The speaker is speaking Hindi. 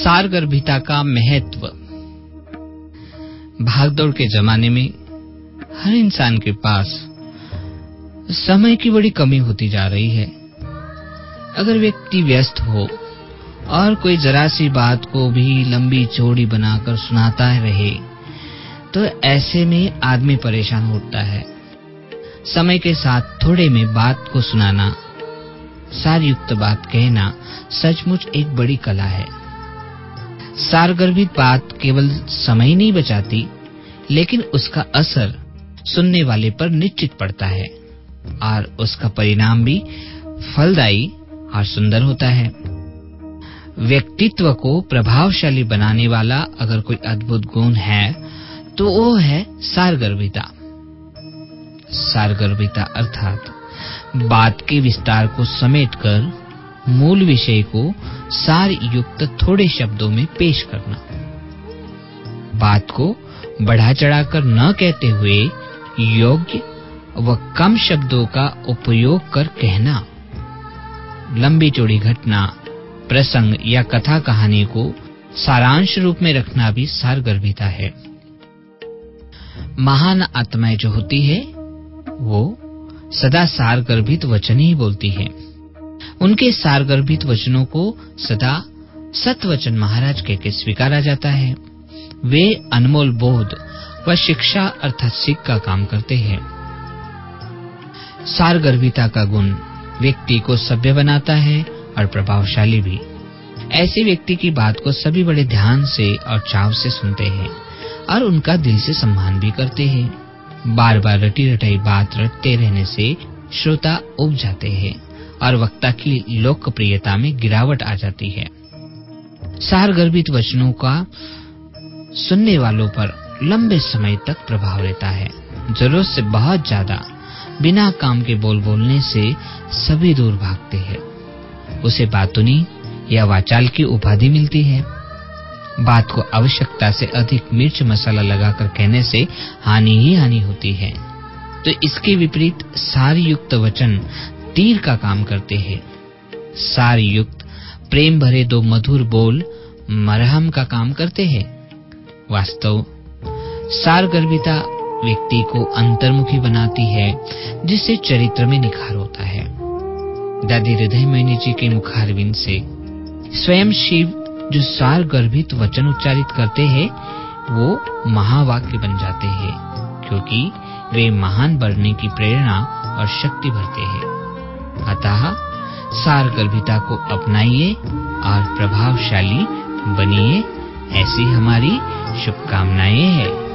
सारगर्भिता का महत्व। भागदौड़ के जमाने में हर इंसान के पास समय की बड़ी कमी होती जा रही है। अगर व्यक्ति व्यस्त हो और कोई जरा सी बात को भी लंबी चौड़ी बनाकर सुनाता रहे तो ऐसे में आदमी परेशान होता है। समय के साथ थोड़े में बात को सुनाना, सारयुक्त बात कहना सचमुच एक बड़ी कला है। सारगर्भित बात केवल समय नहीं बचाती, लेकिन उसका असर सुनने वाले पर निश्चित पड़ता है और उसका परिणाम भी फलदायी और सुंदर होता है। व्यक्तित्व को प्रभावशाली बनाने वाला अगर कोई अद्भुत गुण है तो वो है सारगर्भिता। सारगर्भिता अर्थात बात के विस्तार को समेटकर मूल विषय को सार युक्त थोड़े शब्दों में पेश करना। बात को बढ़ा चढ़ाकर न कहते हुए योग्य व कम शब्दों का उपयोग कर कहना। लंबी चौड़ी घटना, प्रसंग या कथा कहानी को सारांश रूप में रखना भी सारगर्भिता है। महान आत्माएं जो होती है वो सदा सारगर्भित वचन ही बोलती है। उनके सारगर्भित वचनों को सदा सतवचन महाराज कहकर स्वीकारा जाता है। वे अनमोल बोध व शिक्षा अर्थात सीख का काम करते हैं। सारगर्भिता का गुण व्यक्ति को सभ्य बनाता है और प्रभावशाली भी। ऐसे व्यक्ति की बात को सभी बड़े ध्यान से और चाव से सुनते हैं और उनका दिल से सम्मान भी करते हैं। बार बार रटी रटाई बात रटते रहने से श्रोता उब जाते हैं और वक्ता की लोकप्रियता में गिरावट आ जाती है। सारगर्भित वचनों का सुनने वालों पर लंबे समय तक प्रभाव रहता है। जरूरत से बहुत ज्यादा बिना काम के बोल बोलने से सभी दूर भागते हैं। उसे बातुनी या वाचाल की उपाधि मिलती है। बात को आवश्यकता से अधिक मिर्च मसाला लगाकर कहने से हानि ही हानि होती है। तो इसके विपरीत सारयुक्त वचन तीर का काम करते हैं। सारयुक्त प्रेम भरे दो मधुर बोल मरहम का काम करते हैं। वास्तव सारगर्भिता व्यक्ति को अंतर्मुखी बनाती है, जिससे चरित्र में निखार होता है। दादी हृदयमयी जी के मुखारविंद से स्वयं शिव जो सारगर्भित वचन उच्चारित करते हैं वो महावाक्य बन जाते हैं, क्योंकि वे महान बनने की प्रेरणा और शक्ति भरते हैं। अतः सारगर्भिता को अपनाइए और प्रभावशाली बनिए, ऐसी हमारी शुभकामनाएं हैं।